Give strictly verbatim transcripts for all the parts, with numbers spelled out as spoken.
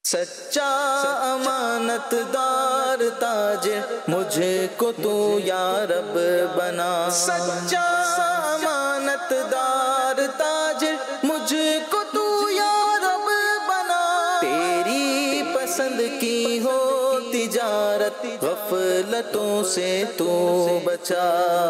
سچا امانت دار تاجر مجھے کو تو یا رب بنا، سچا امانت دار تاجر مجھے کو تو یا رب بنا، تیری پسند کی ہو تجارت غفلتوں سے تو بچا۔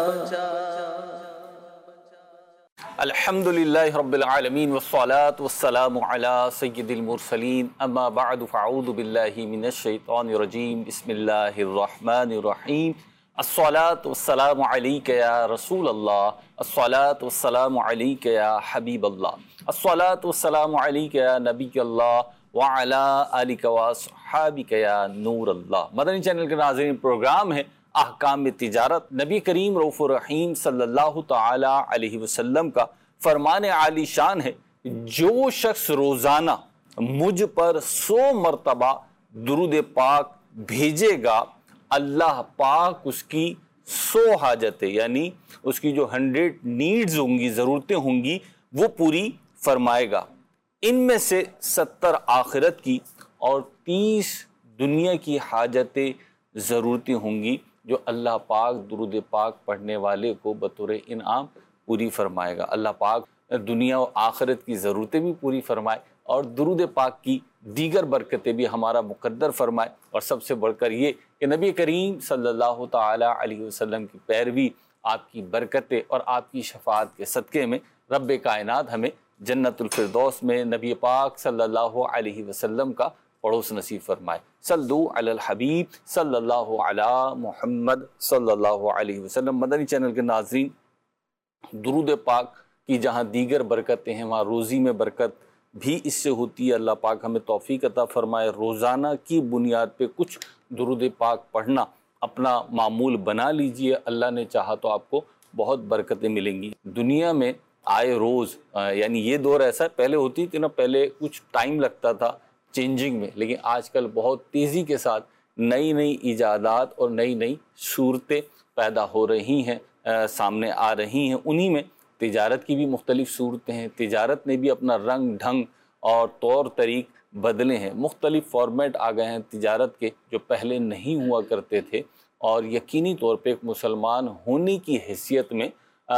الحمدللہ رب العالمین والصلاة والسلام علی سید المرسلین، اما بعد فاعوذ باللہ من الشیطان الرجیم، بسم اللہ الرحمن الرحیم۔ الصلاة والسلام علیک یا رسول اللہ، الصلاة والسلام علیک یا حبیب اللہ، الصلاة والسلام علیک یا نبی اللہ وعلی آلک واصحابک یا نور اللہ۔ مدنی چینل کے ناظرین، پروگرام ہے احکام تجارت۔ نبی کریم رؤوف الرحیم صلی اللہ تعالی علیہ وسلم کا فرمان عالی شان ہے، جو شخص روزانہ مجھ پر سو مرتبہ درود پاک بھیجے گا، اللہ پاک اس کی سو حاجتیں، یعنی اس کی جو ہنڈریڈ نیڈز ہوں گی، ضرورتیں ہوں گی، وہ پوری فرمائے گا۔ ان میں سے ستر آخرت کی اور تیس دنیا کی حاجتیں، ضرورتیں ہوں گی، جو اللہ پاک درود پاک پڑھنے والے کو بطور انعام پوری فرمائے گا۔ اللہ پاک دنیا و آخرت کی ضرورتیں بھی پوری فرمائے اور درود پاک کی دیگر برکتیں بھی ہمارا مقدر فرمائے، اور سب سے بڑھ کر یہ کہ نبی کریم صلی اللہ تعالی علیہ وسلم کی پیروی، آپ کی برکتیں اور آپ کی شفاعت کے صدقے میں رب کائنات ہمیں جنت الفردوس میں نبی پاک صلی اللہ علیہ وسلم کا پڑوس نصیب فرمائے۔ صلو علی الحبیب صلی اللہ علی محمد صلی اللہ علیہ وسلم۔ مدنی چینل کے ناظرین، درود پاک کی جہاں دیگر برکتیں ہیں، وہاں روزی میں برکت بھی اس سے ہوتی ہے۔ اللہ پاک ہمیں توفیق عطا فرمائے، روزانہ کی بنیاد پہ کچھ درود پاک پڑھنا اپنا معمول بنا لیجئے، اللہ نے چاہا تو آپ کو بہت برکتیں ملیں گی۔ دنیا میں آئے روز، یعنی یہ دور ایسا ہے، پہلے ہوتی تھی نا، پہلے کچھ ٹائم لگتا تھا چینجنگ میں، لیکن آج کل بہت تیزی کے ساتھ نئی نئی ایجادات اور نئی نئی صورتیں پیدا ہو رہی ہیں، سامنے آ رہی ہیں۔ انہی میں تجارت کی بھی مختلف صورتیں ہیں۔ تجارت نے بھی اپنا رنگ ڈھنگ اور طور طریق بدلے ہیں، مختلف فارمیٹ آ گئے ہیں تجارت کے، جو پہلے نہیں ہوا کرتے تھے۔ اور یقینی طور پہ ایک مسلمان ہونے کی حیثیت میں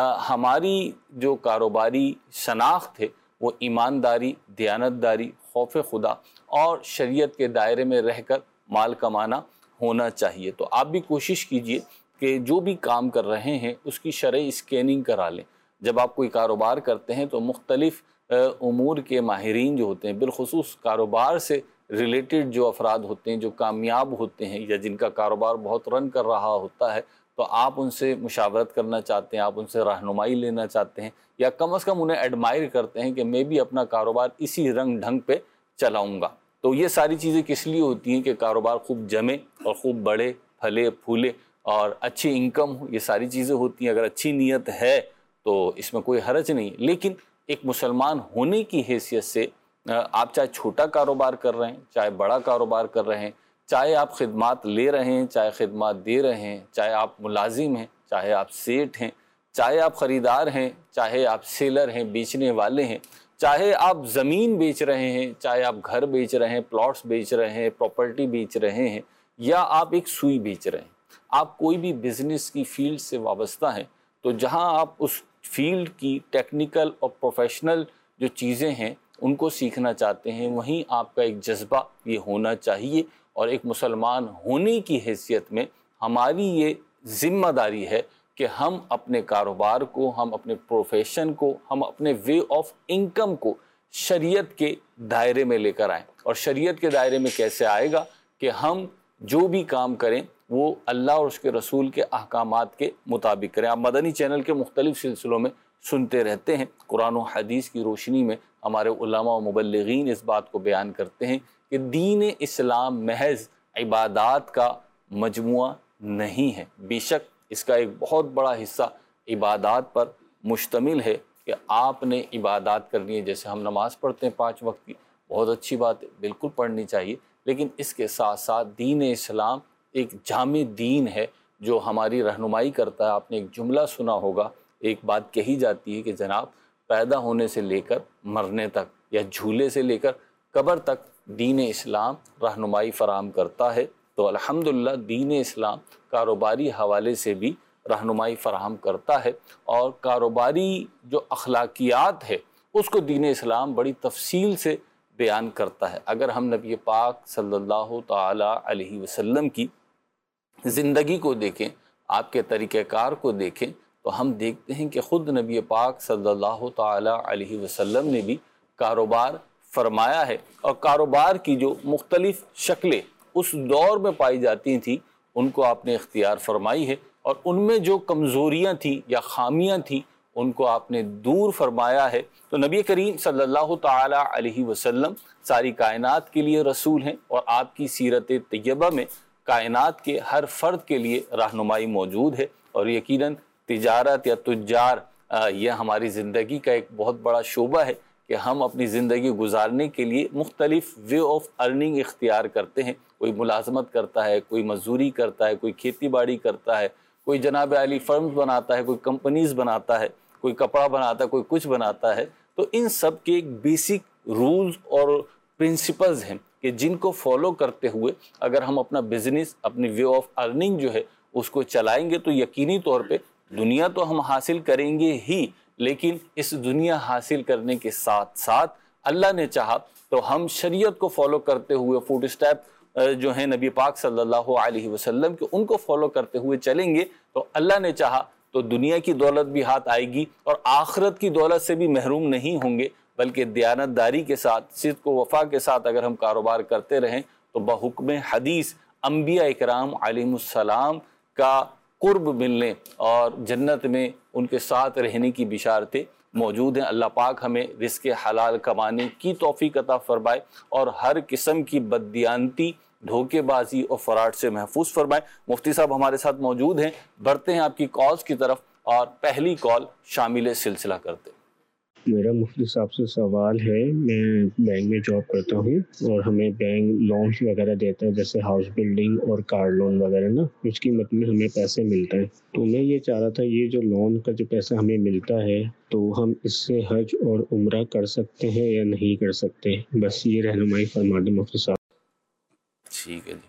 ہماری جو کاروباری شناخت ہے وہ ایمانداری، دیانتداری، خوف خدا اور شریعت کے دائرے میں رہ کر مال کمانا ہونا چاہیے۔ تو آپ بھی کوشش کیجئے کہ جو بھی کام کر رہے ہیں اس کی شرعی اسکیننگ کرا لیں۔ جب آپ کوئی کاروبار کرتے ہیں تو مختلف امور کے ماہرین جو ہوتے ہیں، بالخصوص کاروبار سے ریلیٹڈ جو افراد ہوتے ہیں، جو کامیاب ہوتے ہیں یا جن کا کاروبار بہت رن کر رہا ہوتا ہے، تو آپ ان سے مشاورت کرنا چاہتے ہیں، آپ ان سے رہنمائی لینا چاہتے ہیں، یا کم از کم انہیں ایڈمائر کرتے ہیں کہ میں بھی اپنا کاروبار اسی رنگ ڈھنگ پہ چلاؤں گا۔ تو یہ ساری چیزیں کس لیے ہوتی ہیں کہ کاروبار خوب جمے اور خوب بڑے، پھلے پھولے اور اچھی انکم ہو، یہ ساری چیزیں ہوتی ہیں۔ اگر اچھی نیت ہے تو اس میں کوئی حرج نہیں، لیکن ایک مسلمان ہونے کی حیثیت سے آپ چاہے چھوٹا کاروبار کر رہے ہیں، چاہے بڑا کاروبار کر رہے ہیں، چاہے آپ خدمات لے رہے ہیں، چاہے خدمات دے رہے ہیں، چاہے آپ ملازم ہیں، چاہے آپ سیٹ ہیں، چاہے آپ خریدار ہیں، چاہے آپ سیلر ہیں، بیچنے والے ہیں، چاہے آپ زمین بیچ رہے ہیں، چاہے آپ گھر بیچ رہے ہیں، پلاٹس بیچ رہے ہیں، پراپرٹی بیچ رہے ہیں، یا آپ ایک سوئی بیچ رہے ہیں، آپ کوئی بھی بزنس کی فیلڈ سے وابستہ ہیں، تو جہاں آپ اس فیلڈ کی ٹیکنیکل اور پروفیشنل جو چیزیں ہیں ان کو سیکھنا چاہتے ہیں، وہیں آپ کا ایک جذبہ یہ ہونا چاہیے۔ اور ایک مسلمان ہونے کی حیثیت میں ہماری یہ ذمہ داری ہے کہ ہم اپنے کاروبار کو، ہم اپنے پروفیشن کو، ہم اپنے وے آف انکم کو شریعت کے دائرے میں لے کر آئیں۔ اور شریعت کے دائرے میں کیسے آئے گا کہ ہم جو بھی کام کریں وہ اللہ اور اس کے رسول کے احکامات کے مطابق کریں۔ آپ مدنی چینل کے مختلف سلسلوں میں سنتے رہتے ہیں، قرآن و حدیث کی روشنی میں ہمارے علماء و مبلغین اس بات کو بیان کرتے ہیں کہ دین اسلام محض عبادات کا مجموعہ نہیں ہے، بے شک اس کا ایک بہت بڑا حصہ عبادات پر مشتمل ہے کہ آپ نے عبادات کرنی ہے۔ جیسے ہم نماز پڑھتے ہیں پانچ وقت کی، بہت اچھی بات ہے، بالکل پڑھنی چاہیے، لیکن اس کے ساتھ ساتھ دین اسلام ایک جامع دین ہے جو ہماری رہنمائی کرتا ہے۔ آپ نے ایک جملہ سنا ہوگا، ایک بات کہی جاتی ہے کہ جناب پیدا ہونے سے لے کر مرنے تک، یا جھولے سے لے کر قبر تک دین اسلام رہنمائی فراہم کرتا ہے، تو الحمدللہ دین اسلام کاروباری حوالے سے بھی رہنمائی فراہم کرتا ہے، اور کاروباری جو اخلاقیات ہے اس کو دین اسلام بڑی تفصیل سے بیان کرتا ہے۔ اگر ہم نبی پاک صلی اللہ تعالی علیہ وسلم کی زندگی کو دیکھیں، آپ کے طریقہ کار کو دیکھیں، تو ہم دیکھتے ہیں کہ خود نبی پاک صلی اللہ تعالی علیہ وسلم نے بھی کاروبار فرمایا ہے، اور کاروبار کی جو مختلف شکلیں اس دور میں پائی جاتی تھیں ان کو آپ نے اختیار فرمائی ہے، اور ان میں جو کمزوریاں تھیں یا خامیاں تھیں ان کو آپ نے دور فرمایا ہے۔ تو نبی کریم صلی اللہ تعالی علیہ وسلم ساری کائنات کے لیے رسول ہیں، اور آپ کی سیرت طیبہ میں کائنات کے ہر فرد کے لیے رہنمائی موجود ہے، اور یقیناً تجارت یا تجار یہ ہماری زندگی کا ایک بہت بڑا شعبہ ہے کہ ہم اپنی زندگی گزارنے کے لیے مختلف وے آف ارننگ اختیار کرتے ہیں۔ کوئی ملازمت کرتا ہے، کوئی مزدوری کرتا ہے، کوئی کھیتی باڑی کرتا ہے، کوئی جناب عالی فرمز بناتا ہے، کوئی کمپنیز بناتا ہے، کوئی کپڑا بناتا ہے، کوئی کچھ بناتا ہے۔ تو ان سب کے ایک بیسک رولز اور پرنسپلز ہیں کہ جن کو فالو کرتے ہوئے اگر ہم اپنا بزنس، اپنی وے آف ارننگ جو ہے اس کو چلائیں گے تو یقینی طور پہ دنیا تو ہم حاصل کریں گے ہی، لیکن اس دنیا حاصل کرنے کے ساتھ ساتھ اللہ نے چاہا تو ہم شریعت کو فالو کرتے ہوئے فوٹ اسٹیپ جو ہیں نبی پاک صلی اللہ علیہ وسلم کے ان کو فالو کرتے ہوئے چلیں گے تو اللہ نے چاہا تو دنیا کی دولت بھی ہاتھ آئے گی، اور آخرت کی دولت سے بھی محروم نہیں ہوں گے، بلکہ دیانت داری کے ساتھ، صدق و وفا کے ساتھ اگر ہم کاروبار کرتے رہیں تو بحکم حدیث انبیاء اکرام علیہم السلام کا قرب ملنے اور جنت میں ان کے ساتھ رہنے کی بشارتیں موجود ہیں۔ اللہ پاک ہمیں رزق حلال کمانے کی توفیق عطا فرمائے، اور ہر قسم کی بددیانتی، دھوکے بازی اور فراڈ سے محفوظ فرمائے۔ مفتی صاحب ہمارے ساتھ موجود ہیں، بڑھتے ہیں آپ کی کالز کی طرف، اور پہلی کال شامل سلسلہ کرتے ہیں۔ میرا مفتی صاحب سے سوال ہے، میں بینک میں جاب کرتا ہوں اور ہمیں بینک لونز وغیرہ دیتا ہے، جیسے ہاؤس بلڈنگ اور کار لون وغیرہ نا، اس کی مد میں ہمیں پیسے ملتا ہے۔ تو میں یہ چاہ رہا تھا یہ جو لون کا جو پیسہ ہمیں ملتا ہے تو ہم اس سے حج اور عمرہ کر سکتے ہیں یا نہیں کر سکتے؟ بس یہ رہنمائی فرما دیں مفتی صاحب۔ ٹھیک ہے جی۔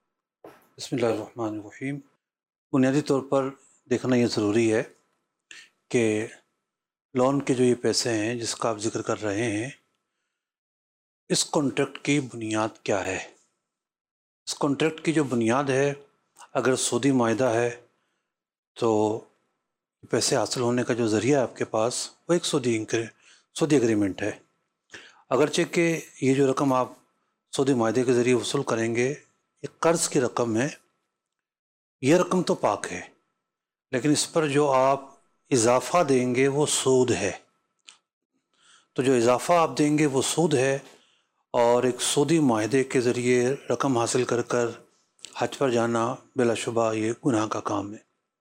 بسم اللہ الرحمن الرحیم۔ بنیادی طور پر دیکھنا یہ ضروری ہے کہ لون کے جو یہ پیسے ہیں جس کا آپ ذکر کر رہے ہیں، اس کانٹریکٹ کی بنیاد کیا ہے؟ اس کانٹریکٹ کی جو بنیاد ہے، اگر سودی معاہدہ ہے تو پیسے حاصل ہونے کا جو ذریعہ ہے آپ کے پاس وہ ایک سودی سودی اگریمنٹ ہے۔ اگرچہ کہ یہ جو رقم آپ سودی معاہدے کے ذریعے وصول کریں گے ایک قرض کی رقم ہے، یہ رقم تو پاک ہے، لیکن اس پر جو آپ اضافہ دیں گے وہ سود ہے۔ تو جو اضافہ آپ دیں گے وہ سود ہے، اور ایک سودی معاہدے کے ذریعے رقم حاصل کر کر حج پر جانا بلا شبہ یہ گناہ کا کام ہے۔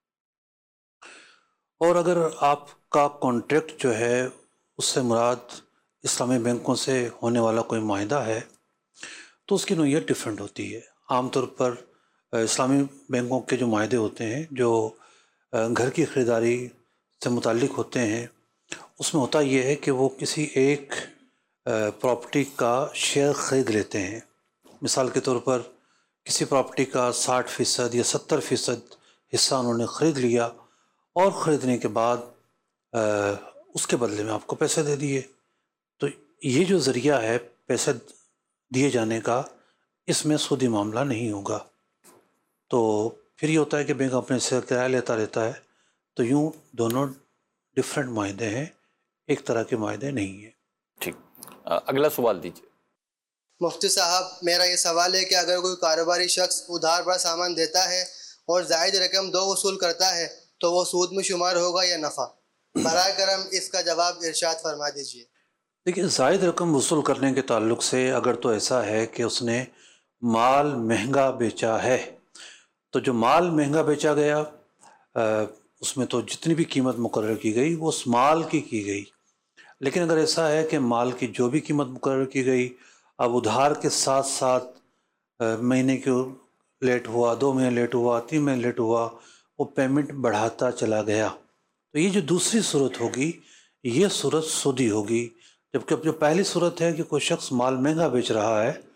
اور اگر آپ کا کانٹریکٹ جو ہے اس سے مراد اسلامی بینکوں سے ہونے والا کوئی معاہدہ ہے تو اس کی نوعیت ڈیفرنٹ ہوتی ہے۔ عام طور پر اسلامی بینکوں کے جو معاہدے ہوتے ہیں جو گھر کی خریداری سے متعلق ہوتے ہیں، اس میں ہوتا یہ ہے کہ وہ کسی ایک پراپرٹی کا شیئر خرید لیتے ہیں۔ مثال کے طور پر کسی پراپرٹی کا ساٹھ فیصد یا ستر فیصد حصہ انہوں نے خرید لیا، اور خریدنے کے بعد اس کے بدلے میں آپ کو پیسے دے دیے۔ تو یہ جو ذریعہ ہے پیسے دیے جانے کا، اس میں سودی معاملہ نہیں ہوگا۔ تو پھر یہ ہوتا ہے کہ بینک اپنے سے کرایہ لیتا رہتا ہے، تو یوں دونوں ڈفرینٹ معاہدے ہیں، ایک طرح کے معاہدے نہیں ہیں۔ ٹھیک، اگلا سوال دیجیے۔ مفتی صاحب میرا یہ سوال ہے کہ اگر کوئی کاروباری شخص ادھار پر سامان دیتا ہے اور زائد رقم دو وصول کرتا ہے تو وہ سود میں شمار ہوگا یا نفع؟ براہ کرم اس کا جواب ارشاد فرما دیجیے۔ دیکھیے، زائد رقم وصول کرنے کے تعلق سے اگر تو ایسا ہے کہ اس نے مال مہنگا بیچا ہے، تو جو مال مہنگا بیچا گیا اس میں تو جتنی بھی قیمت مقرر کی گئی وہ اس مال کی کی گئی۔ لیکن اگر ایسا ہے کہ مال کی جو بھی قیمت مقرر کی گئی اب ادھار کے ساتھ ساتھ مہینے کے لیٹ ہوا، دو مہینے لیٹ ہوا، تین مہینے لیٹ ہوا، وہ پیمنٹ بڑھاتا چلا گیا، تو یہ جو دوسری صورت ہوگی یہ صورت سودی ہوگی۔ جبکہ اب جو پہلی صورت ہے کہ کوئی شخص مال مہنگا بیچ رہا ہے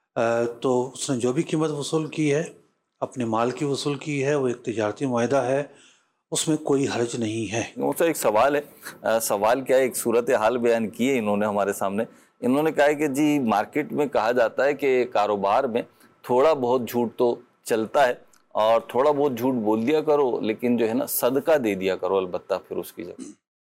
تو اس نے جو بھی قیمت وصول کی ہے اپنے مال کی وصول کی ہے، وہ ایک تجارتی معاہدہ ہے، اس میں کوئی حرج نہیں ہے۔ وہ تو ایک سوال ہے، سوال کیا ہے، ایک صورت حال بیان کی ہے انہوں نے ہمارے سامنے۔ انہوں نے کہا ہے کہ جی مارکیٹ میں کہا جاتا ہے کہ کاروبار میں تھوڑا بہت جھوٹ تو چلتا ہے اور تھوڑا بہت جھوٹ بول دیا کرو، لیکن جو ہے نا صدقہ دے دیا کرو البتہ پھر اس کی جگہ۔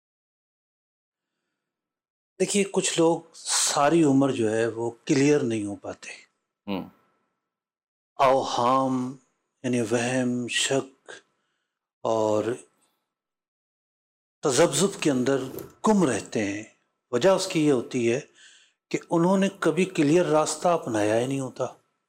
دیکھیے کچھ لوگ ساری عمر جو ہے وہ کلیئر نہیں ہو پاتے، ہوں اوہام یعنی وہم، شک اور تذبذب کے اندر گم رہتے ہیں۔ وجہ اس کی یہ ہوتی ہے کہ انہوں نے کبھی کلیئر راستہ اپنایا ہی نہیں ہوتا۔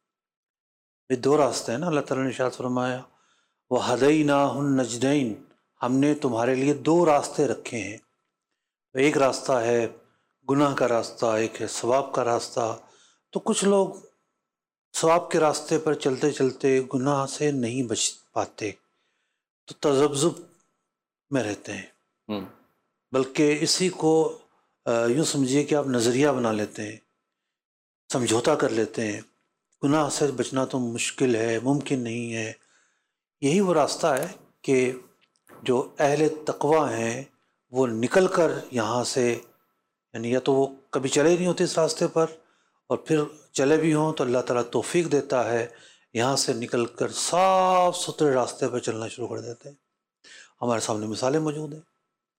یہ دو راستے ہیں نا، اللہ تعالیٰ نے ارشاد فرمایا وَهَدَيْنَاهُ النَّجْدَيْنِ، ہم نے تمہارے لیے دو راستے رکھے ہیں، ایک راستہ ہے گناہ کا راستہ، ایک ہے ثواب کا راستہ۔ تو کچھ لوگ ثواب کے راستے پر چلتے چلتے گناہ سے نہیں بچ پاتے، تو تذبذب میں رہتے ہیں، ہوں بلکہ اسی کو یوں سمجھیے کہ آپ نظریہ بنا لیتے ہیں، سمجھوتا کر لیتے ہیں، گناہ سے بچنا تو مشکل ہے، ممکن نہیں ہے۔ یہی وہ راستہ ہے کہ جو اہل تقوی ہیں وہ نکل کر یہاں سے، یعنی یا تو وہ کبھی چلے نہیں ہوتے اس راستے پر، اور پھر چلے بھی ہوں تو اللہ تعالیٰ توفیق دیتا ہے، یہاں سے نکل کر صاف ستھرے راستے پر چلنا شروع کر دیتے ہیں۔ ہمارے سامنے مثالیں موجود ہیں،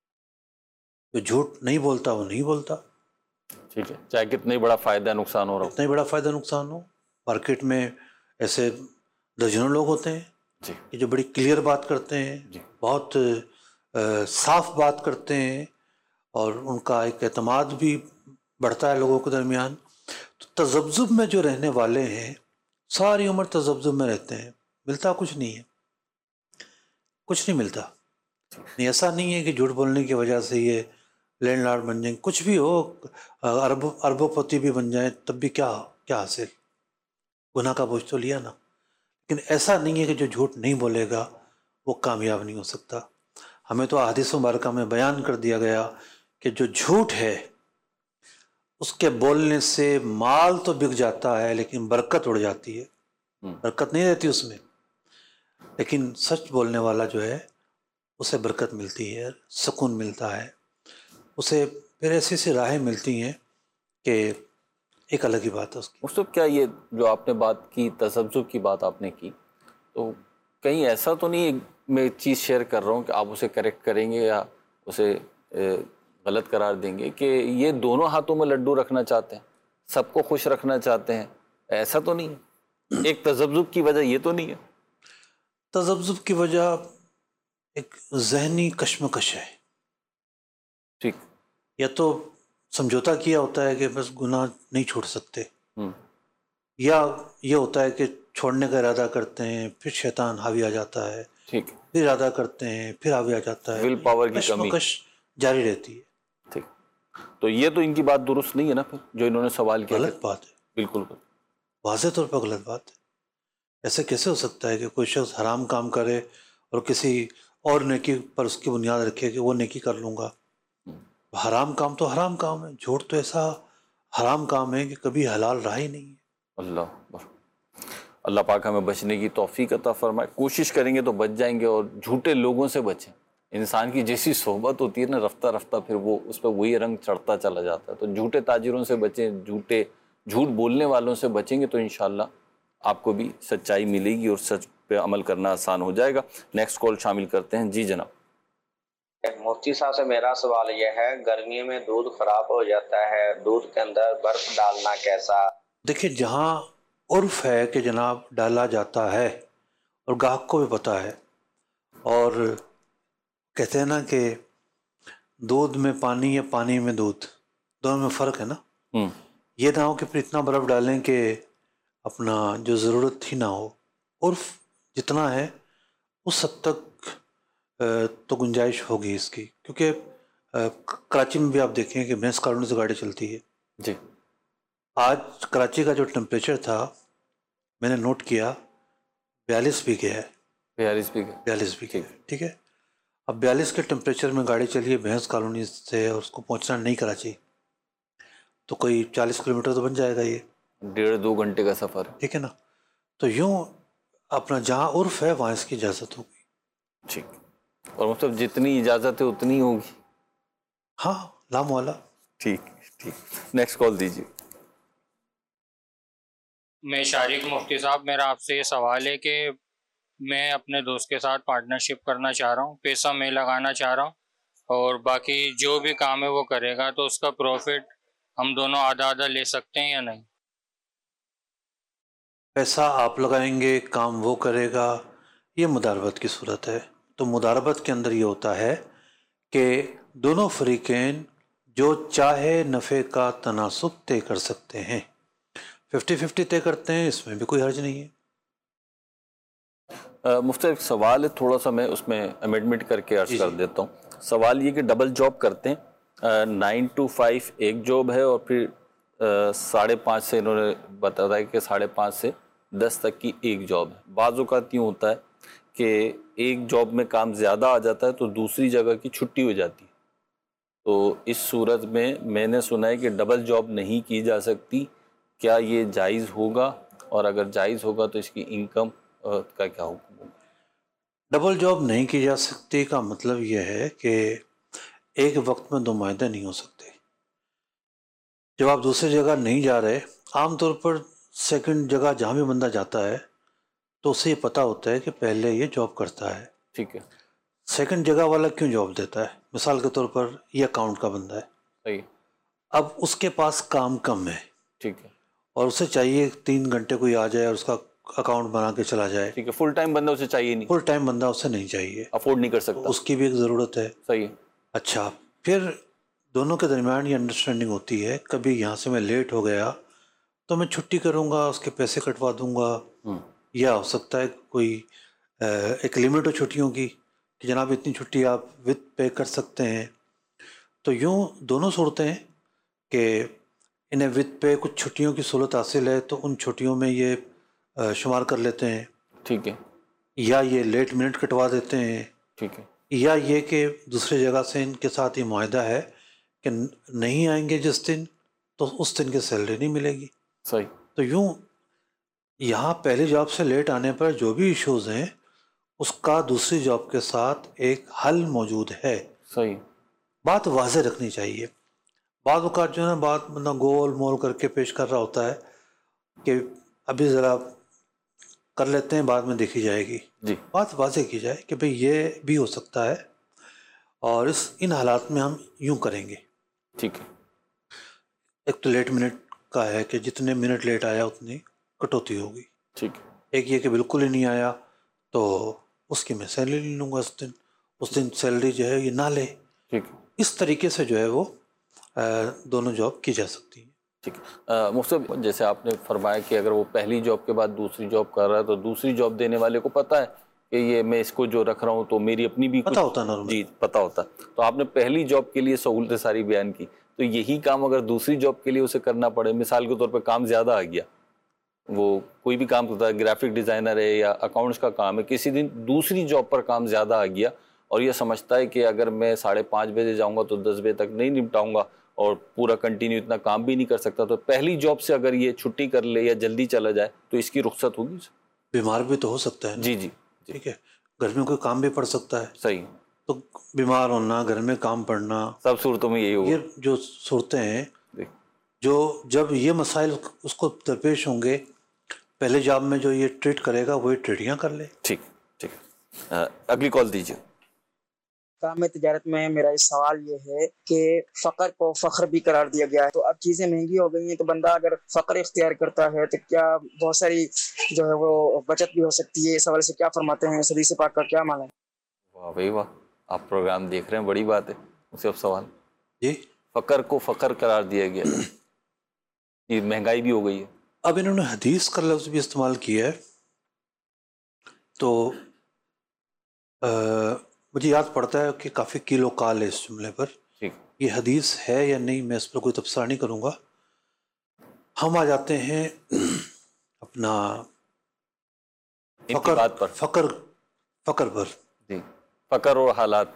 جو جھوٹ نہیں بولتا وہ نہیں بولتا، ٹھیک ہے، چاہے کتنا ہی بڑا فائدہ نقصان ہو رہا اتنا ہی بڑا فائدہ نقصان ہو۔ مارکیٹ میں ایسے درجنوں لوگ ہوتے ہیں جی کہ جو بڑی کلیئر بات کرتے ہیں، جی بہت صاف بات کرتے ہیں، اور ان کا ایک اعتماد بھی بڑھتا ہے لوگوں کے درمیان۔ تو تذبذب میں جو رہنے والے ہیں ساری عمر تذبذب میں رہتے ہیں، ملتا کچھ نہیں ہے، کچھ نہیں ملتا۔ نہیں، ایسا نہیں ہے کہ جھوٹ بولنے کی وجہ سے یہ لینڈ لارڈ بن جائیں، کچھ بھی ہو، ارب اربوں پتی بھی بن جائیں، تب بھی کیا کیا حاصل، گناہ کا بوجھ تو لیا نا۔ لیکن ایسا نہیں ہے کہ جو جھوٹ نہیں بولے گا وہ کامیاب نہیں ہو سکتا۔ ہمیں تو احادیث مبارکہ میں بیان کر دیا گیا کہ جو جھوٹ ہے اس کے بولنے سے مال تو بک جاتا ہے لیکن برکت اڑ جاتی ہے، برکت نہیں رہتی اس میں۔ لیکن سچ بولنے والا جو ہے اسے برکت ملتی ہے، سکون ملتا ہے، اسے پھر ایسی ایسی راہیں ملتی ہیں کہ ایک الگ ہی بات ہے اس کی۔ اس وقت کیا یہ جو آپ نے بات کی، تذبذب کی بات آپ نے کی، تو کہیں ایسا تو نہیں ہے، میں ایک چیز شیئر کر رہا ہوں کہ آپ اسے کریکٹ کریں گے یا اسے غلط قرار دیں گے، کہ یہ دونوں ہاتھوں میں لڈو رکھنا چاہتے ہیں، سب کو خوش رکھنا چاہتے ہیں، ایسا تو نہیں ہے؟ ایک تذبذب کی وجہ یہ تو نہیں ہے؟ تذبذب کی وجہ ایک ذہنی کشمکش ہے، ٹھیک، یا تو سمجھوتا کیا ہوتا ہے کہ بس گناہ نہیں چھوڑ سکتے، ہوں یا یہ ہوتا ہے کہ چھوڑنے کا ارادہ کرتے ہیں، پھر شیطان حاوی آ جاتا ہے، ٹھیک، پھر ارادہ کرتے ہیں، پھر حاوی آ جاتا ہے، ول پاور کی کمی، کشمکش جاری رہتی ہے۔ ٹھیک، تو یہ تو ان کی بات درست نہیں ہے نا پھر، جو انہوں نے سوال کیا؟ غلط بات ہے، بالکل، واضح طور پر غلط بات ہے۔ ایسے کیسے ہو سکتا ہے کہ کوئی شخص حرام کام کرے اور کسی اور نیکی پر اس کی بنیاد رکھے کہ وہ نیکی کر لوں گا؟ حرام کام تو حرام کام ہے، جھوٹ تو ایسا حرام کام ہے کہ کبھی حلال رہا ہی نہیں ہے۔ اللہ اکبر، اللہ پاک ہمیں بچنے کی توفیق عطا فرمائے۔ کوشش کریں گے تو بچ جائیں گے، اور جھوٹے لوگوں سے بچیں۔ انسان کی جیسی صحبت ہوتی ہے نا، رفتہ رفتہ پھر وہ اس پہ وہی رنگ چڑھتا چلا جاتا ہے۔ تو جھوٹے تاجروں سے بچیں، جھوٹے جھوٹ بولنے والوں سے بچیں گے تو انشاءاللہ آپ کو بھی سچائی ملے گی اور سچ پہ عمل کرنا آسان ہو جائے گا۔ نیکسٹ کال شامل کرتے ہیں۔ جی جناب۔ مفتی صاحب سے میرا سوال یہ ہے، گرمیوں میں دودھ خراب ہو جاتا ہے، دودھ کے اندر برف ڈالنا کیسا؟ دیکھیں، جہاں عرف ہے کہ جناب ڈالا جاتا ہے اور گاہک کو بھی پتہ ہے، اور کہتے ہیں نا کہ دودھ میں پانی یا پانی میں دودھ، دونوں میں فرق ہے نا۔ ہوں یہ نہ ہو کہ پھر اتنا برف ڈالیں کہ اپنا جو ضرورت تھی نہ ہو۔ عرف جتنا ہے اس حد تک تو گنجائش ہوگی اس کی، کیونکہ کراچی میں بھی آپ دیکھیں کہ بھینس کالونی سے گاڑی چلتی ہے۔ جی، آج کراچی کا جو ٹمپریچر تھا میں نے نوٹ کیا، بیالیس بھی گیا ہے، بیالیس بھی گئے، بیالیس بھی گیا ہے، ٹھیک ہے۔ اب بیالیس کے ٹمپریچر میں گاڑی چلی ہے بھینس کالونی سے، اور اس کو پہنچنا نہیں کراچی، تو کوئی چالیس کلو میٹر تو بن جائے گا یہ۔ ڈیڑھ دو گھنٹے کا سفر ہے. ٹھیک ہے نا. تو یوں اپنا جہاں عرف ہے وہاں اس کی اجازت ہوگی. ٹھیک. اور مطلب جتنی اجازت ہے اتنی ہوگی. ہاں لام والا. ٹھیک ٹھیک. نیکسٹ کال دیجیے. میں شارق مفتی صاحب، میرا آپ سے یہ سوال ہے کہ میں اپنے دوست کے ساتھ پارٹنرشپ کرنا چاہ رہا ہوں، پیسہ میں لگانا چاہ رہا ہوں اور باقی جو بھی کام ہے وہ کرے گا، تو اس کا پروفٹ ہم دونوں آدھا آدھا لے سکتے ہیں یا نہیں؟ پیسہ آپ لگائیں گے، کام وہ کرے گا، یہ مداربت کی صورت ہے. تو مداربت کے اندر یہ ہوتا ہے کہ دونوں فریقین جو چاہے نفع کا تناسب طے کر سکتے ہیں، ففٹی ففٹی طے کرتے ہیں، اس میں بھی کوئی حرج نہیں ہے. مفتی ایک سوال ہے، تھوڑا سا میں اس میں امینڈمنٹ کر کے عرض جی کر جی. دیتا ہوں. سوال یہ کہ ڈبل جاب کرتے ہیں، نائن ٹو فائیو ایک جاب ہے اور پھر ساڑھے پانچ سے انہوں نے بتایا کہ ساڑھے پانچ سے دس تک کی ایک جاب ہے. بعض اوقات یوں ہوتا ہے کہ ایک جاب میں کام زیادہ آ جاتا ہے تو دوسری جگہ کی چھٹی ہو جاتی ہے. تو اس صورت میں میں نے سنا ہے کہ ڈبل جاب نہیں کی جا سکتی. کیا یہ جائز ہوگا؟ اور اگر جائز ہوگا تو اس کی انکم کا کیا حکم ہوگا؟ ڈبل جاب نہیں کی جا سکتی کا مطلب یہ ہے کہ ایک وقت میں دو معاہدے نہیں ہو سکتے. جب آپ دوسری جگہ نہیں جا رہے، عام طور پر سیکنڈ جگہ جہاں بھی بندہ جاتا ہے تو اسے یہ پتہ ہوتا ہے کہ پہلے یہ جاب کرتا ہے. ٹھیک ہے. سیکنڈ جگہ والا کیوں جاب دیتا ہے؟ مثال کے طور پر یہ اکاؤنٹ کا بندہ ہے. صحیح. اب اس کے پاس کام کم ہے. ٹھیک ہے. اور اسے چاہیے تین گھنٹے کوئی آ جائے اور اس کا اکاؤنٹ بنا کے چلا جائے. ٹھیک ہے. فل ٹائم بندہ اسے چاہیے نہیں. فل ٹائم بندہ اسے نہیں چاہیے. افورڈ نہیں کر سکتا. اس کی بھی ایک ضرورت ہے. صحیح ہے. اچھا، پھر دونوں کے درمیان یہ انڈرسٹینڈنگ ہوتی ہے، کبھی یہاں سے میں لیٹ ہو گیا تو میں چھٹی کروں گا، اس کے پیسے کٹوا دوں گا. یا ہو سکتا ہے کوئی ایک لمٹ ہو چھٹیوں کی کہ جناب اتنی چھٹی آپ وتھ پے کر سکتے ہیں. تو یوں دونوں صورتیں ہیں کہ انہیں وتھ پے کچھ چھٹیوں کی سہولت حاصل ہے تو ان چھٹیوں میں یہ شمار کر لیتے ہیں. ٹھیک ہے. یا یہ لیٹ منٹ کٹوا دیتے ہیں. ٹھیک ہے. یا یہ کہ دوسری جگہ سے ان کے ساتھ یہ معاہدہ ہے کہ نہیں آئیں گے جس دن تو اس دن کی سیلری نہیں ملے گی. صحیح. تو یوں یہاں پہلی جاب سے لیٹ آنے پر جو بھی ایشوز ہیں اس کا دوسری جاب کے ساتھ ایک حل موجود ہے. صحیح. بات واضح رکھنی چاہیے. بعض اوقات جو ہے نا بات بندہ گول مول کر کے پیش کر رہا ہوتا ہے کہ ابھی ذرا کر لیتے ہیں بعد میں دیکھی جائے گی. جی. بات واضح کی جائے کہ بھئی یہ بھی ہو سکتا ہے اور اس ان حالات میں ہم یوں کریں گے. ٹھیک ہے. ایک تو لیٹ منٹ کا ہے کہ جتنے منٹ لیٹ آیا اتنی کٹوتی ہوگی. ٹھیک ہے. ایک یہ کہ بالکل ہی نہیں آیا تو اس کی میں سیلری لے لوں گا اس دن اس دن سیلری جو ہے یہ نہ لے. ٹھیک. اس طریقے سے جو ہے وہ دونوں جاب کی جا سکتی ہیں. ٹھیک ہے. مفتی جیسے آپ نے فرمایا کہ اگر وہ پہلی جاب کے بعد دوسری جاب کر رہا ہے تو دوسری جاب دینے والے کو پتہ ہے کہ یہ میں اس کو جو رکھ رہا ہوں تو میری اپنی بھی پتہ ہوتا ہے. جی پتہ ہوتا ہے. تو آپ نے پہلی جاب کے لیے سہولتیں ساری بیان کی، تو یہی کام اگر دوسری جاب کے لیے اسے کرنا پڑے، مثال کے طور پہ کام زیادہ آ گیا، وہ کوئی بھی کام کرتا ہے، گرافک ڈیزائنر ہے یا اکاؤنٹس کا کام ہے، کسی دن دوسری جاب پر کام زیادہ آ گیا اور یہ سمجھتا ہے کہ اگر میں ساڑھے پانچ بجے جاؤں گا تو دس بجے تک نہیں نپٹاؤں گا اور پورا کنٹینیو اتنا کام بھی نہیں کر سکتا، تو پہلی جاب سے اگر یہ چھٹی کر لے یا جلدی چلا جائے تو اس کی رخصت ہوگی؟ بیمار بھی تو ہو سکتا ہے. جی جی. ٹھیک ہے. گھر میں کوئی کام بھی پڑ سکتا ہے. صحیح. تو بیمار ہونا، گھر میں کام پڑنا، سب صورتوں میں یہی ہوگا. یہ جو صورتیں ہیں جو جب یہ مسائل اس کو درپیش ہوں گے، پہلے جاب میں جو یہ ٹریٹ کرے گا وہی ٹریٹیاں کر لے. ٹھیک ٹھیک. اگلی کال دیجیے. کام تجارت میں میرا اس سوال یہ ہے کہ فقر کو فخر بھی قرار دیا گیا ہے، تو اب چیزیں مہنگی ہو گئی ہیں تو بندہ اگر فقر اختیار کرتا ہے تو کیا بہت ساری جو ہے وہ بچت بھی ہو سکتی ہے؟ اس حوالے سے کیا فرماتے ہیں؟ حدیث پاک کا کیا معنی ہے؟ واہ بھائی واہ، آپ پروگرام دیکھ رہے ہیں، بڑی بات ہے. اس سے اب سوال جی فقر کو فخر قرار دیا گیا، یہ مہنگائی بھی ہو گئی ہے. اب انہوں نے حدیث کا لفظ بھی استعمال کیا ہے تو مجھے یاد پڑتا ہے کہ کافی کیلو کال ہے اس جملے پر. ٹھیک. یہ حدیث ہے یا نہیں میں اس پر کوئی تبصرہ نہیں کروں گا. ہم آ جاتے ہیں اپنا فقر پر فقر فقر پر. جی. فقر اور حالات.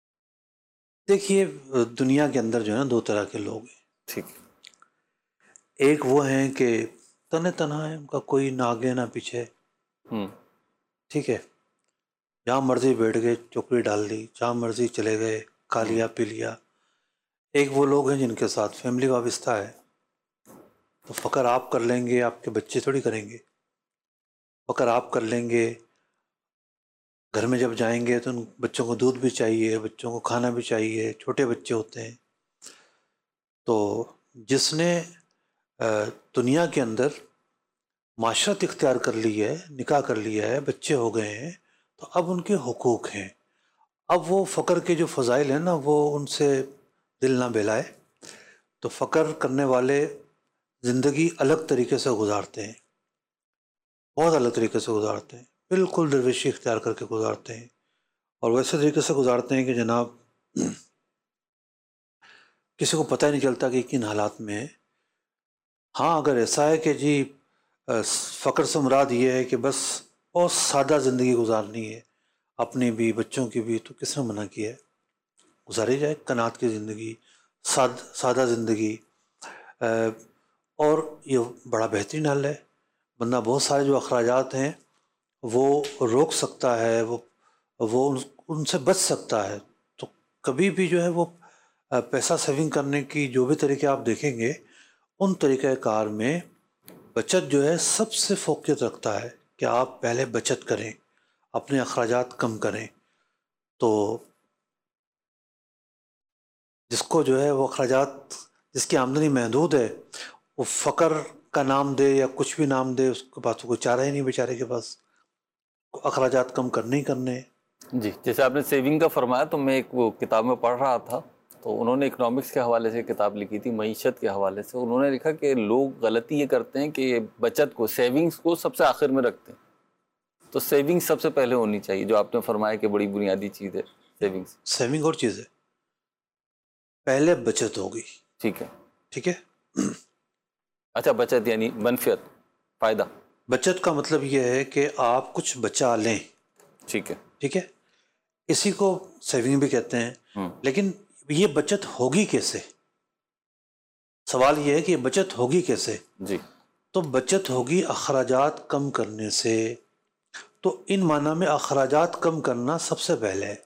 دیکھیے دنیا کے اندر جو ہے نا دو طرح کے لوگ ہیں. ٹھیک. ایک وہ ہیں کہ تن تنہا ہے، ان کا کوئی نہ آگے نہ پیچھے، ٹھیک ہے، جہاں مرضی بیٹھ گئے چوکری ڈال دی، جہاں مرضی چلے گئے، کھا لیا پی لیا۔ ایک وہ لوگ ہیں جن کے ساتھ فیملی وابستہ ہے، تو فقر آپ کر لیں گے، آپ کے بچے تھوڑی کریں گے، فقر آپ کر لیں گے، گھر میں جب جائیں گے تو ان بچوں کو دودھ بھی چاہیے، بچوں کو کھانا بھی چاہیے، چھوٹے بچے ہوتے ہیں۔ تو جس نے دنیا کے اندر معاشرت اختیار کر لی ہے، نکاح کر لیا ہے، بچے ہو گئے ہیں، تو اب ان کے حقوق ہیں۔ اب وہ فقر کے جو فضائل ہیں نا، وہ ان سے دل نہ بہلائے، تو فقر کرنے والے زندگی الگ طریقے سے گزارتے ہیں، بہت الگ طریقے سے گزارتے ہیں، بالکل درویشی اختیار کر کے گزارتے ہیں، اور ویسے طریقے سے گزارتے ہیں کہ جناب کسی کو پتہ ہی نہیں چلتا کہ کن حالات میں ہے۔ ہاں اگر ایسا ہے کہ جی فقر سے مراد یہ ہے کہ بس بہت سادہ زندگی گزارنی ہے، اپنی بھی بچوں کی بھی، تو کس نے منع کیا ہے؟ گزاری جائے قناعت کی زندگی، ساد سادہ زندگی، اور یہ بڑا بہترین حل ہے۔ بندہ بہت سارے جو اخراجات ہیں وہ روک سکتا ہے، وہ وہ ان سے بچ سکتا ہے۔ تو کبھی بھی جو ہے وہ پیسہ سیونگ کرنے کی جو بھی طریقے آپ دیکھیں گے، ان طریقہ کار میں بچت جو ہے سب سے فوقیت رکھتا ہے، کہ آپ پہلے بچت کریں، اپنے اخراجات کم کریں۔ تو جس کو جو ہے وہ اخراجات، جس کی آمدنی محدود ہے، وہ فقر کا نام دے یا کچھ بھی نام دے، اس کے پاس تو کوئی چارہ ہی نہیں بیچارے کے پاس، اخراجات کم کرنے ہی کرنے ہیں۔ جی، جیسے آپ نے سیونگ کا فرمایا، تو میں ایک وہ کتاب میں پڑھ رہا تھا، تو انہوں نے اکنامکس کے حوالے سے کتاب لکھی تھی، معیشت کے حوالے سے۔ انہوں نے لکھا کہ لوگ غلطی یہ کرتے ہیں کہ بچت کو، سیونگز کو سب سے آخر میں رکھتے ہیں۔ تو سیونگ سب سے پہلے ہونی چاہیے، جو آپ نے فرمایا کہ بڑی بنیادی چیز ہے سیونگز۔ سیونگ اور چیز ہے، پہلے بچت ہوگی، ٹھیک ہے ٹھیک ہے۔ اچھا، بچت یعنی منفعت، فائدہ۔ بچت کا مطلب یہ ہے کہ آپ کچھ بچا لیں، ٹھیک ہے ٹھیک ہے، اسی کو سیونگ بھی کہتے ہیں۔ لیکن یہ بچت ہوگی کیسے؟ سوال یہ ہے کہ یہ بچت ہوگی کیسے؟ جی، تو بچت ہوگی اخراجات کم کرنے سے۔ تو ان معنی میں اخراجات کم کرنا سب سے پہلے ہے،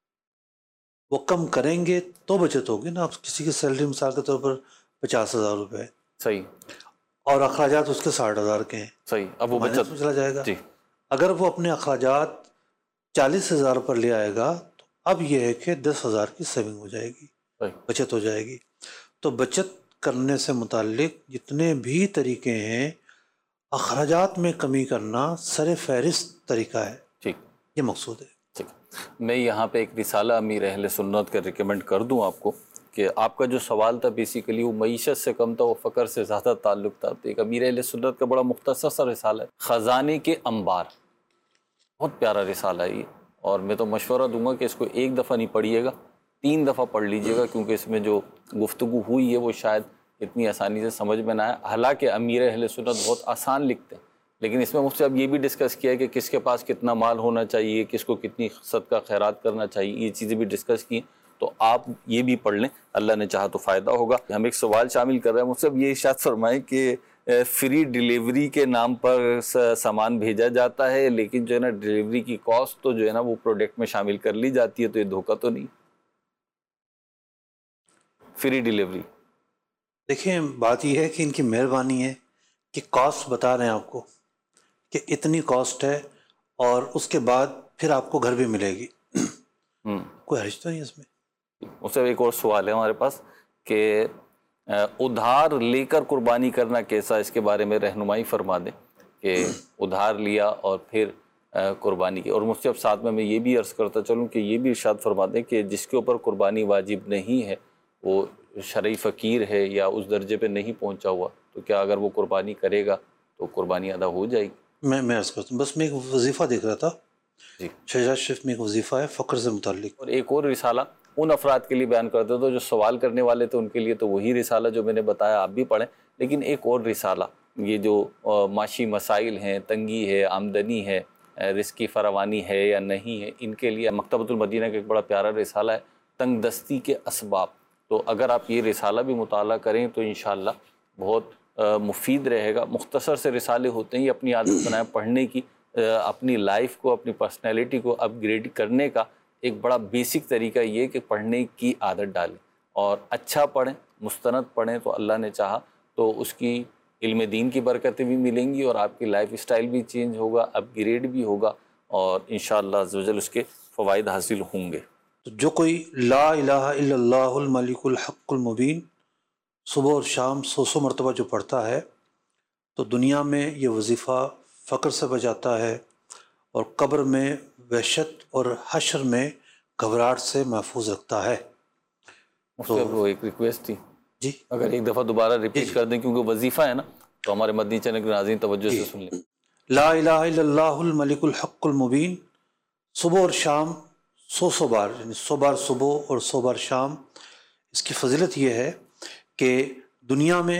وہ کم کریں گے تو بچت ہوگی نا۔ آپ کسی کی سیلری مثال کے طور پر پچاس ہزار روپے، صحیح، اور اخراجات اس کے ساٹھ ہزار کے ہیں، صحیح، اب وہ مائنس بچت میں چلا جائے گا۔ جی، اگر وہ اپنے اخراجات چالیس ہزار پر لے آئے گا، تو اب یہ ہے کہ دس ہزار کی سیونگ ہو جائے گی، صحیح، بچت ہو جائے گی۔ تو بچت کرنے سے متعلق جتنے بھی طریقے ہیں، اخراجات میں کمی کرنا سر فہرست طریقہ ہے، ٹھیک، یہ مقصود ہے۔ ٹھیک۔ میں یہاں پہ ایک رسالہ امیر اہل سنت کا ریکمنڈ کر دوں آپ کو، کہ آپ کا جو سوال تھا بیسیکلی وہ معیشت سے کم تھا، وہ فقر سے زیادہ تعلق تھا۔ تو ایک امیر اہل سنت کا بڑا مختصر سا رسالہ ہے، خزانے کے انبار، بہت پیارا رسالہ ہے یہ، اور میں تو مشورہ دوں گا کہ اس کو ایک دفعہ نہیں پڑھیے گا، تین دفعہ پڑھ لیجئے گا، کیونکہ اس میں جو گفتگو ہوئی ہے وہ شاید اتنی آسانی سے سمجھ میں نہ آئے۔ حالانکہ امیر اہل سنت بہت آسان لکھتے ہیں، لیکن اس میں مجھ سے اب یہ بھی ڈسکس کیا ہے کہ کس کے پاس کتنا مال ہونا چاہیے، کس کو کتنی صدقہ خیرات کرنا چاہیے، یہ چیزیں بھی ڈسکس کی، تو آپ یہ بھی پڑھ لیں، اللہ نے چاہا تو فائدہ ہوگا۔ ہم ایک سوال شامل کر رہے ہیں، مجھ سے اب یہ ارشاد فرمائیں کہ فری ڈیلیوری کے نام پر سامان بھیجا جاتا ہے، لیکن جو ہے نا ڈیلیوری کی کاسٹ تو جو ہے نا وہ پروڈکٹ میں شامل کر لی جاتی ہے، تو یہ دھوکہ تو نہیں؟ فری ڈیلیوری، دیکھیں بات یہ ہے کہ ان کی مہربانی ہے کہ کاسٹ بتا رہے ہیں آپ کو کہ اتنی کاسٹ ہے، اور اس کے بعد پھر آپ کو گھر بھی ملے گی، کوئی حرج تو نہیں اس میں۔ اس سے ایک اور سوال ہے ہمارے پاس کہ ادھار لے کر قربانی کرنا کیسا، اس کے بارے میں رہنمائی فرما دیں کہ ادھار لیا اور پھر قربانی کی۔ اور مجھ سے اب ساتھ میں میں یہ بھی عرض کرتا چلوں کہ یہ بھی ارشاد فرما دیں کہ جس کے اوپر قربانی واجب نہیں ہے، وہ شرعی فقیر ہے یا اس درجے پہ نہیں پہنچا ہوا، تو کیا اگر وہ قربانی کرے گا تو قربانی ادا ہو جائے گی؟ میں میں عرض کرتا ہوں، بس میں ایک وظیفہ دیکھ رہا تھا، جی، شہزاد شریف میں ایک وظیفہ ہے فقر سے متعلق، اور ایک اور رسالہ ان افراد کے لیے بیان کرتے تو جو سوال کرنے والے تھے ان کے لیے تو وہی رسالہ جو میں نے بتایا آپ بھی پڑھیں، لیکن ایک اور رسالہ، یہ جو معاشی مسائل ہیں، تنگی ہے، آمدنی ہے، رزق کی فراوانی ہے یا نہیں ہے، ان کے لیے مکتبۃ المدینہ کا ایک بڑا پیارا رسالہ ہے، تنگ دستی کے اسباب۔ تو اگر آپ یہ رسالہ بھی مطالعہ کریں تو انشاءاللہ بہت مفید رہے گا. مختصر سے رسالے ہوتے ہیں, یہ اپنی عادت بنائیں پڑھنے کی, اپنی لائف کو, اپنی پرسنالٹی کو اپ گریڈ کرنے کا ایک بڑا بیسک طریقہ یہ کہ پڑھنے کی عادت ڈالیں, اور اچھا پڑھیں, مستند پڑھیں, تو اللہ نے چاہا تو اس کی علم دین کی برکتیں بھی ملیں گی, اور آپ کی لائف اسٹائل بھی چینج ہوگا, اپ گریڈ بھی ہوگا, اور انشاءاللہ عز و جل اس کے فوائد حاصل ہوں گے. تو جو کوئی لا الہ الا اللہ الملک الحق المبین صبح اور شام سو سو مرتبہ جو پڑھتا ہے, تو دنیا میں یہ وظیفہ فقر سے بچاتا ہے, اور قبر میں وحشت اور حشر میں گھبراہٹ سے محفوظ رکھتا ہے. تو وہ ایک ریکویسٹ تھی جی, اگر ایک دفعہ دوبارہ ریپیٹ جی کر دیں, کیونکہ وظیفہ ہے نا, تو ہمارے مدنی چینل کے ناظرین توجہ سے سن لیں. لا الہ الا اللہ الملک الحق المبین صبح اور شام سو سو بار, یعنی سو بار صبح اور سو بار شام. اس کی فضیلت یہ ہے کہ دنیا میں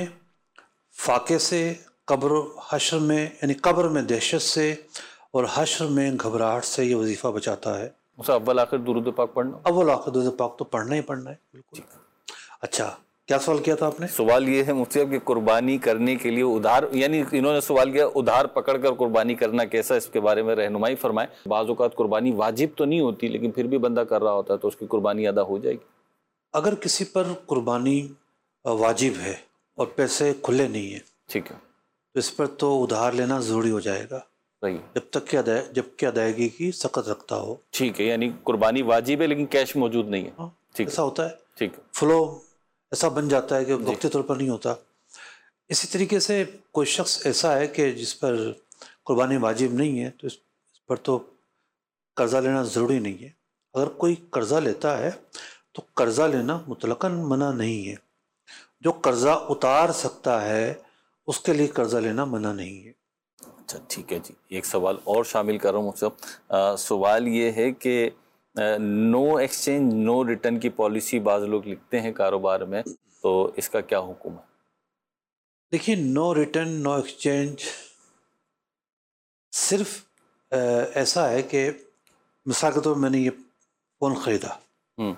فاقے سے, قبر حشر میں یعنی قبر میں دہشت سے اور حشر میں گھبراہٹ سے یہ وظیفہ بچاتا ہے. اسے اول آخر درود پاک پڑھنا, اول آخر درود پاک تو پڑھنا ہی پڑھنا ہے. بالکل. اچھا, کیا سوال کیا تھا آپ نے؟ سوال یہ ہے مفتی صاحب کہ قربانی کرنے کے لیے ادھار, یعنی انہوں نے سوال کیا ادھار پکڑ کر قربانی کرنا کیسا, اس کے بارے میں رہنمائی فرمائیں. بعض اوقات قربانی واجب تو نہیں ہوتی, لیکن پھر بھی بندہ کر رہا ہوتا ہے تو اس کی قربانی ادا ہو جائے گی. اگر کسی پر قربانی واجب ہے اور پیسے کھلے نہیں ہیں, ٹھیک ہے, تو اس پر تو ادھار لینا ضروری ہو جائے گا, صحیح, جب تک کہ ادائے جب کہ ادائیگی کی سقط رکھتا ہو. ٹھیک ہے, یعنی قربانی واجب ہے لیکن کیش موجود نہیں ہے. ہاں, ٹھیک, ایسا ہوتا ہے, ٹھیک, فلو ایسا بن جاتا ہے کہ وقتی طور پر نہیں ہوتا. اسی طریقے سے کوئی شخص ایسا ہے کہ جس پر قربانی واجب نہیں ہے, تو اس پر تو قرضہ لینا ضروری نہیں ہے. اگر کوئی قرضہ لیتا ہے تو قرضہ لینا مطلقاً منع نہیں ہے. جو قرضہ اتار سکتا ہے اس کے لیے قرضہ لینا منع نہیں ہے. اچھا ٹھیک ہے جی, ایک سوال اور شامل کر رہا ہوں مجھ سے. سوال یہ ہے کہ نو ایکسچینج نو ریٹرن کی پالیسی بعض لوگ لکھتے ہیں کاروبار میں, تو اس کا کیا حکم ہے؟ دیکھیے, نو ریٹرن نو ایکسچینج صرف ایسا ہے کہ مثال کے طور پر میں نے یہ فون خریدا, ہوں,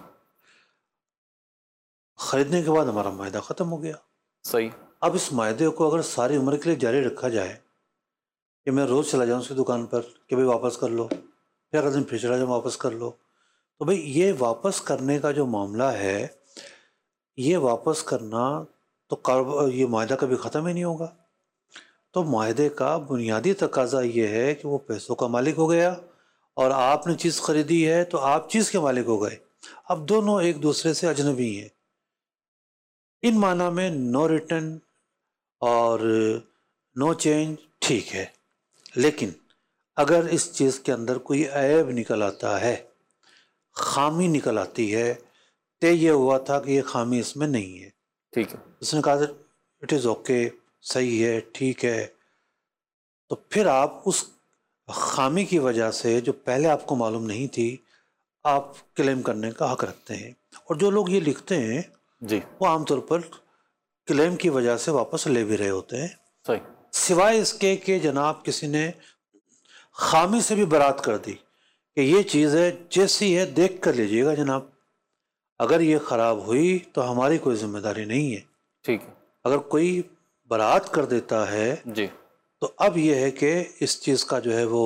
خریدنے کے بعد ہمارا معاہدہ ختم ہو گیا. صحیح, اب اس معاہدے کو اگر ساری عمر کے لیے جاری رکھا جائے کہ میں روز چلا جاؤں اس کی دکان پر کہ بھائی واپس کر لو, پھر اگلے دن پھر چلا جاؤں واپس کر لو, تو بھائی یہ واپس کرنے کا جو معاملہ ہے, یہ واپس کرنا تو کاروبار یہ معاہدہ کبھی ختم ہی نہیں ہوگا. تو معاہدے کا بنیادی تقاضا یہ ہے کہ وہ پیسوں کا مالک ہو گیا اور آپ نے چیز خریدی ہے تو آپ چیز کے مالک ہو گئے. اب دونوں ایک دوسرے سے اجنبی ہیں. ان معنی میں نو ریٹرن اور نو چینج ٹھیک ہے, لیکن اگر اس چیز کے اندر کوئی عیب نکل آتا ہے, خامی نکل آتی ہے, طے یہ ہوا تھا کہ یہ خامی اس میں نہیں ہے, ٹھیک ہے, اس نے کہا اٹ از اوکے, صحیح ہے, ٹھیک ہے, تو پھر آپ اس خامی کی وجہ سے جو پہلے آپ کو معلوم نہیں تھی آپ کلیم کرنے کا حق رکھتے ہیں. اور جو لوگ یہ لکھتے ہیں جی, وہ عام طور پر کلیم کی وجہ سے واپس لے بھی رہے ہوتے ہیں, صحیح, سوائے اس کے کہ جناب کسی نے خامی سے بھی برات کر دی کہ یہ چیز ہے جیسی ہے دیکھ کر لیجئے گا جناب, اگر یہ خراب ہوئی تو ہماری کوئی ذمہ داری نہیں ہے. ٹھیک ہے, اگر کوئی برات کر دیتا ہے جی, تو اب یہ ہے کہ اس چیز کا جو ہے وہ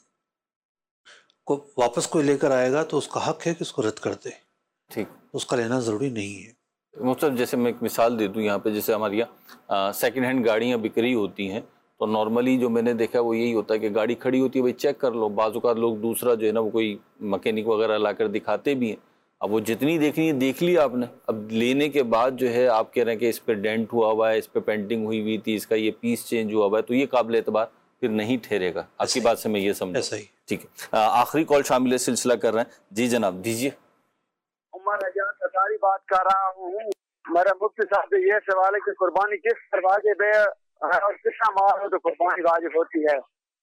کو واپس کوئی لے کر آئے گا تو اس کا حق ہے کہ اس کو رد کر دے, ٹھیک, اس کا لینا ضروری نہیں ہے. مطلب جیسے میں ایک مثال دے دوں یہاں پہ, جیسے ہمارے یہاں سیکنڈ ہینڈ گاڑیاں بک رہی ہوتی ہیں, تو نارملی جو میں نے دیکھا وہ یہی ہوتا ہے کہ گاڑی کھڑی ہوتی ہے, بھائی چیک کر لو. بعض اوقات لوگ دوسرا جو ہے نا وہ کوئی مکینک وغیرہ لا کر دکھاتے بھی ہیں. اب وہ جتنی دیکھنی ہے دیکھ لی آپ نے, اب لینے کے بعد جو ہے آپ کہہ رہے ہیں کہ اس پہ ڈینٹ ہوا ہوا ہے, اس پہ پینٹنگ ہوئی ہوئی تھی, اس کا یہ پیس چینج ہوا ہوا ہے, تو یہ قابل اعتبار پھر نہیں ٹھہرے گا. آپ کی بات سے میں یہ سمجھا. ایسا ہی. ٹھیک ہے, آخری کال شامل سلسلہ کر رہے ہیں. جی جناب دیجیے. عمر اجاز اتاری بات کر رہا ہوں. میرا مفتی صاحب سے یہ سوال ہے کہ قربانی کس دروازے پہ اور کتنا مال ہو تو قربانی واجب ہوتی ہے؟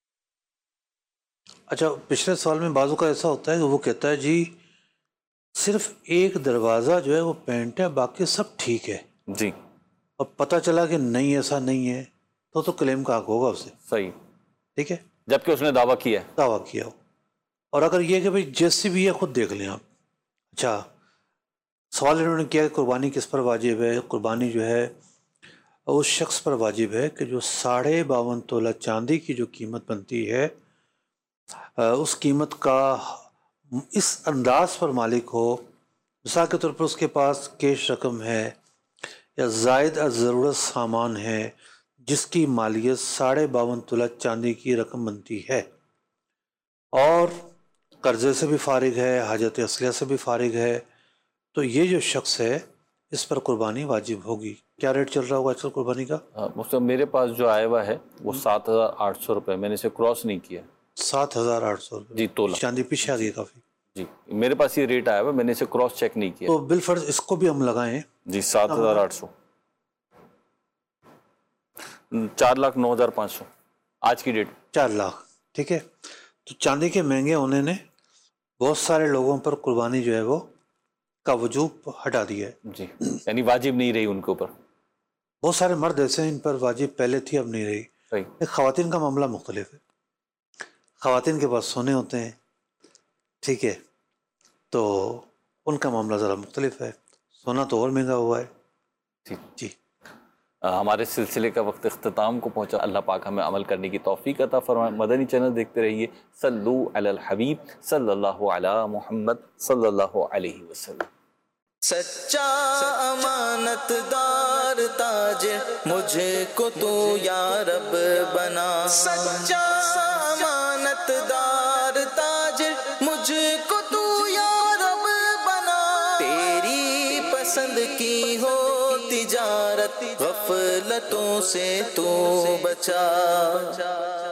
اچھا, پچھلے سوال میں بازو کا ایسا ہوتا ہے کہ وہ کہتا ہے جی صرف ایک دروازہ جو ہے وہ پینٹ ہے, باقی سب ٹھیک ہے. جی, اب پتہ چلا کہ نہیں ایسا نہیں ہے تو تو کلیم کا حق ہوگا اسے. صحیح, ٹھیک ہے, جبکہ اس نے دعویٰ کیا ہے. دعویٰ کیا ہو. اور اگر یہ کہ بھائی جیسی بھی ہے خود دیکھ لیں آپ. اچھا, سوال انہوں نے کیا کہ قربانی کس پر واجب ہے. قربانی جو ہے اس شخص پر واجب ہے کہ جو ساڑھے باون تولہ چاندی کی جو قیمت بنتی ہے اس قیمت کا اس انداز پر مالک ہو، مثال کے طور پر اس کے پاس کیش رقم ہے یا زائد از ضرورت سامان ہے جس کی مالیت ساڑھے باون تولہ چاندی کی رقم بنتی ہے، اور قرضے سے بھی فارغ ہے، حاجت اصلیہ سے بھی فارغ ہے، تو یہ جو شخص ہے اس پر قربانی واجب ہوگی۔ کیا ریٹ چل رہا ہوگا آج کل قربانی کا؟ مجھ میرے پاس جو آیا ہوا ہے وہ سات ہزار آٹھ سو روپے، میں نے اسے کراس نہیں کیا۔ سات ہزار آٹھ سو روپے جی تولہ، چاندی پیچھے آ گئی کافی۔ جی میرے پاس یہ ریٹ آیا ہوا، میں نے اسے کراس چیک نہیں کیا۔ تو بالفرض اس کو بھی ہم لگائیں جی سات ہزار آٹھ سو، چار لاکھ نو ہزار پانچ سو آج کی ڈیٹ، چار لاکھ ٹھیک ہے۔ تو چاندی کے مہنگے ہونے نے بہت سارے لوگوں پر قربانی جو ہے وہ کا وجوب ہٹا دیا ہے۔ جی یعنی واجب نہیں رہی ان کے اوپر۔ بہت سارے مرد ایسے ہیں ان پر واجب پہلے تھی، اب نہیں رہی۔ صحیح۔ ایک خواتین کا معاملہ مختلف ہے، خواتین کے پاس سونے ہوتے ہیں، ٹھیک ہے، تو ان کا معاملہ ذرا مختلف ہے، سونا تو اور مہنگا ہوا ہے۔ جی جی ہمارے سلسلے کا وقت اختتام کو پہنچا، اللہ پاک ہمیں عمل کرنے کی توفیق عطا فرمائے۔ مدنی چینل دیکھتے رہیے، صلو علی الحبیب صلی اللہ علی محمد صلی اللہ علیہ وسلم۔ سچا امانت دار تاجر مجھے کو تو یا رب بنا، سچا امانت دار تاجر مجھے کو تو یا رب بنا، تیری پسند کی ہو تجارت غفلتوں سے تو بچا۔